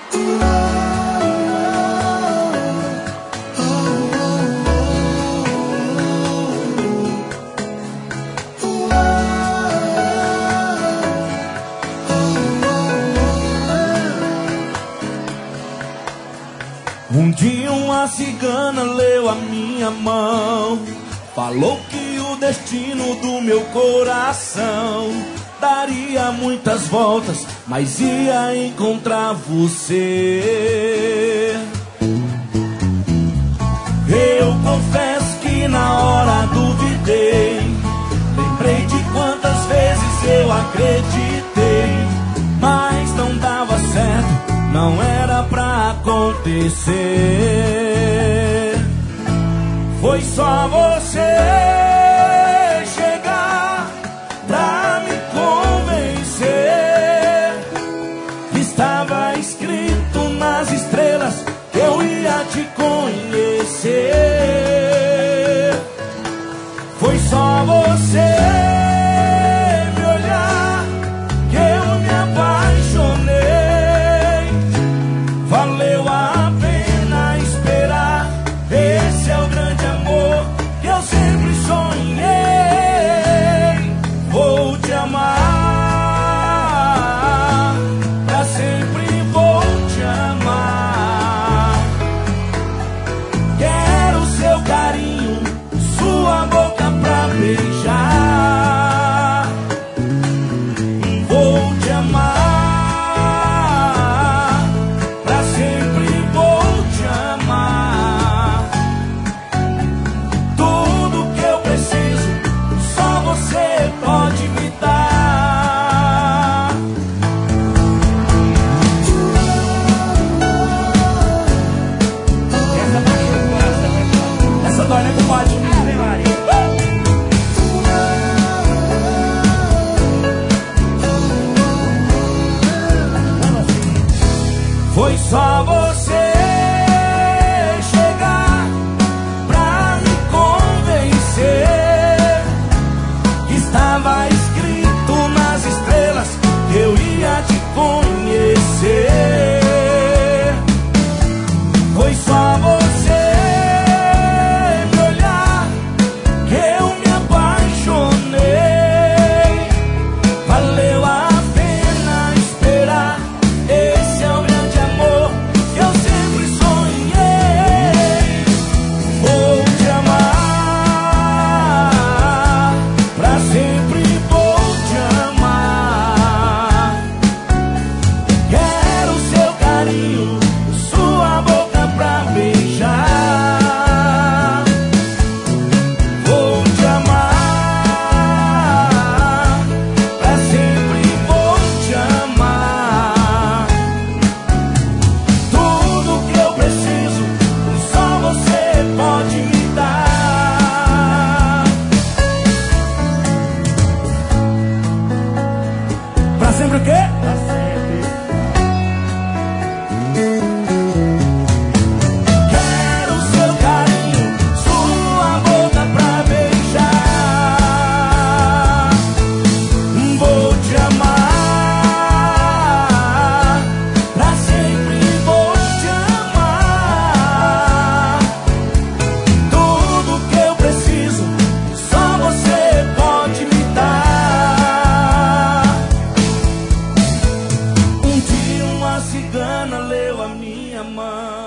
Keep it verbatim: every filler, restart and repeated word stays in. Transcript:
Um dia uma cigana leu a minha mão, falou que o destino do meu coração daria muitas voltas, mas ia encontrar você. Eu confesso que na hora duvidei, lembrei de quantas vezes eu acreditei, mas não dava certo, não era pra acontecer. Foi só você chegar pra me convencer que estava escrito nas estrelas que eu ia te conhecer. Foi só você me olhar que eu me apaixonei. Valeu a pena esperar, esse é o grande amor que eu sempre sonhei. Vou te amar, pra sempre vou te amar. Quero seu carinho, sua boca pra beijar. Vou te amar, pode me dar. Essa machuca o coração, essa dói, né, compadre? Ave Maria. Foi só você chegar pra me convencer que estava escrito nas estrelas que eu ia te conhecer. Foi só você me olhar que eu me apaixonei. Valeu a pena esperar, esse é o grande amor que eu sempre sonhei. Vou te amar, pra sempre vou te amar. Quero seu carinho, sua boca pra beijar. Vou te amar, pra sempre vou te amar. Tudo que eu preciso, só você pode me dar. Pra sempre o quê? Pra sempre. Quero seu carinho, sua boca pra beijar. Vou te amar, pra sempre vou te amar. Tudo que eu preciso, só você pode me dar. Um dia uma cigana leu a minha mão,